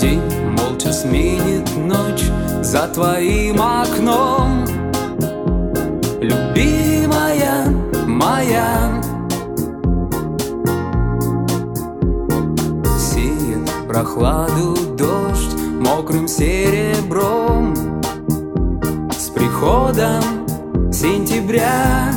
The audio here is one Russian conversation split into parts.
День молча сменит ночь за твоим окном. Любимая моя, сеет прохладу дождь мокрым серебром. С приходом сентября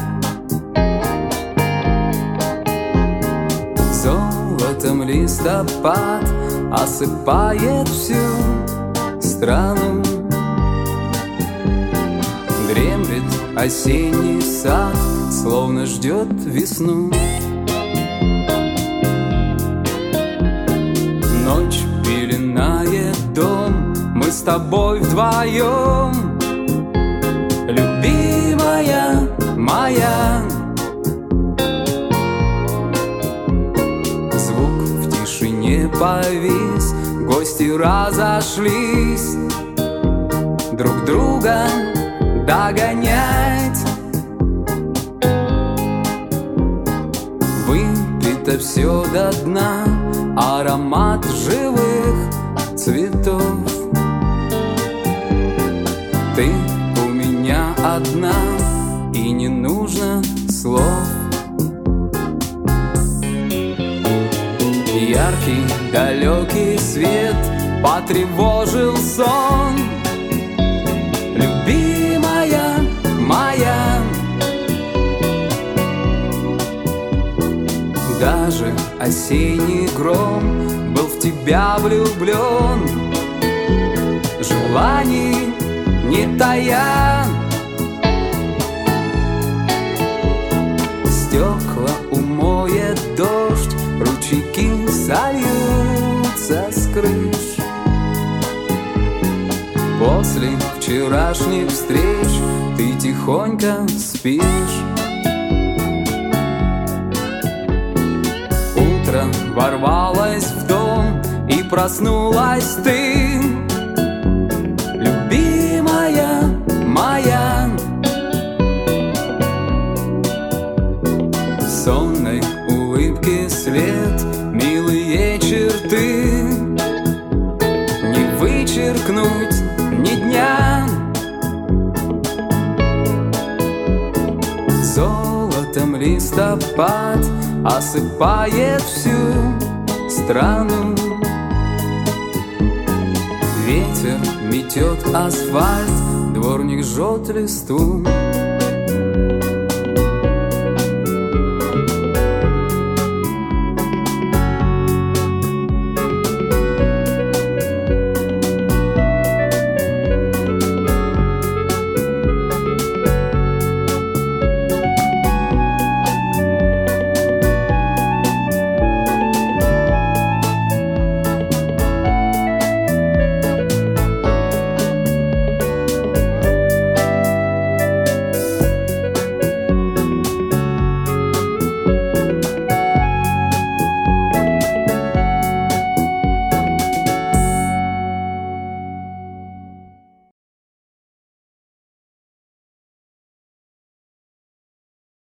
золотом листопад осыпает всю страну. Дремлет осенний сад, словно ждет весну. Ночь пеленает дом, мы с тобой вдвоем. Любимая моя, звук в тишине повис, гости разошлись друг друга догонять. Выпито все до дна, аромат живых цветов. Ты у меня одна, и не нужно слов. Яркий далекий свет потревожил сон. Любимая моя, даже осенний гром был в тебя влюблен. Желаний не тая, стекла умоет дождь, ручейки сольются с крыш. После вчерашних встреч ты тихонько спишь. Утро ворвалось в дом, и проснулась ты. Любимая моя, сонной улыбки след, милые черты не вычеркнуть ни дня. Золотом листопад осыпает всю страну. Ветер метет асфальт, дворник жжет листву.